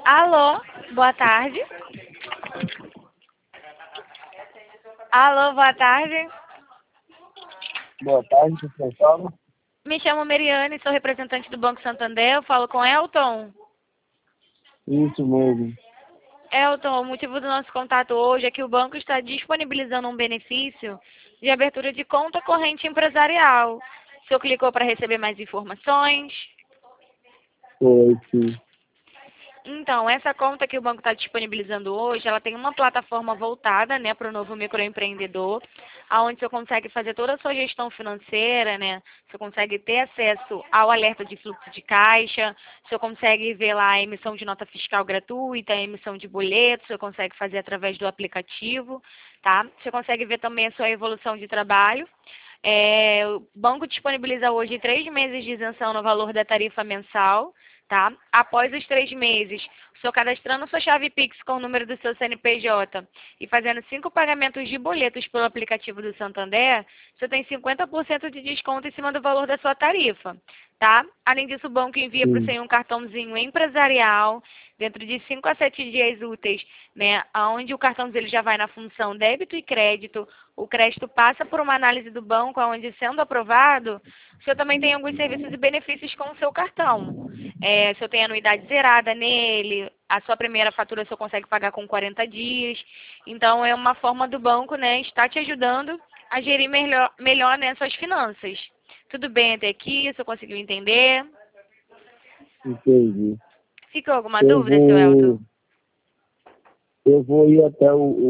Alô, boa tarde. Alô, boa tarde. Boa tarde, quem fala? Me chamo Meriane, sou representante do Banco Santander. Eu falo com Elton. Isso mesmo. Elton, o motivo do nosso contato hoje é que o banco está disponibilizando um benefício de abertura de conta corrente empresarial. O senhor clicou para receber mais informações? Foi, sim. Então, essa conta que o banco está disponibilizando hoje, ela tem uma plataforma voltada, né, para o novo microempreendedor, aonde você consegue fazer toda a sua gestão financeira, né? Você consegue ter acesso ao alerta de fluxo de caixa, você consegue ver lá a emissão de nota fiscal gratuita, a emissão de boletos, você consegue fazer através do aplicativo, tá? Você consegue ver também a sua evolução de trabalho. O banco disponibiliza hoje 3 meses de isenção no valor da tarifa mensal, tá? Após os 3 meses, o senhor cadastrando sua chave Pix com o número do seu CNPJ e fazendo 5 pagamentos de boletos pelo aplicativo do Santander, você tem 50% de desconto em cima do valor da sua tarifa, tá? Além disso, o banco envia para o Sim. senhor um cartãozinho empresarial dentro de 5 a 7 dias úteis, né? Onde o cartão dele já vai na função débito e crédito. O crédito passa por uma análise do banco, onde, sendo aprovado, o senhor também tem alguns serviços e benefícios com o seu cartão. O senhor tem anuidade zerada nele, a sua primeira fatura o senhor consegue pagar com 40 dias. Então, é uma forma do banco, né, estar te ajudando a gerir melhor, né, suas finanças. Tudo bem até aqui? O senhor conseguiu entender? Entendi. Ficou alguma Eu dúvida, seu Elton? vou, eu vou ir até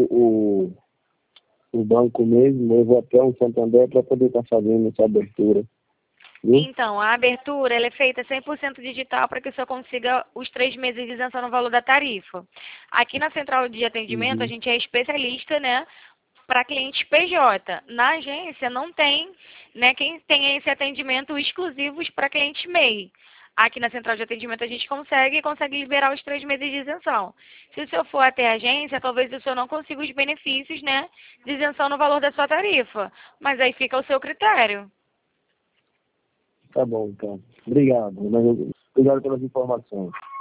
o banco mesmo, eu vou até o Santander para poder estar fazendo essa abertura. Viu? Então, a abertura ela é feita 100% digital para que o senhor consiga os 3 meses de isenção no valor da tarifa. Aqui na central de atendimento, a Uhum. gente é especialista, né, para clientes PJ. Na agência não tem, né, quem tem esse atendimento exclusivos para clientes MEI. Aqui na central de atendimento a gente consegue liberar os 3 meses de isenção. Se o senhor for até a agência, talvez o senhor não consiga os benefícios, né, de isenção no valor da sua tarifa. Mas aí fica ao seu critério. Tá bom, então. Obrigado. Obrigado pelas informações.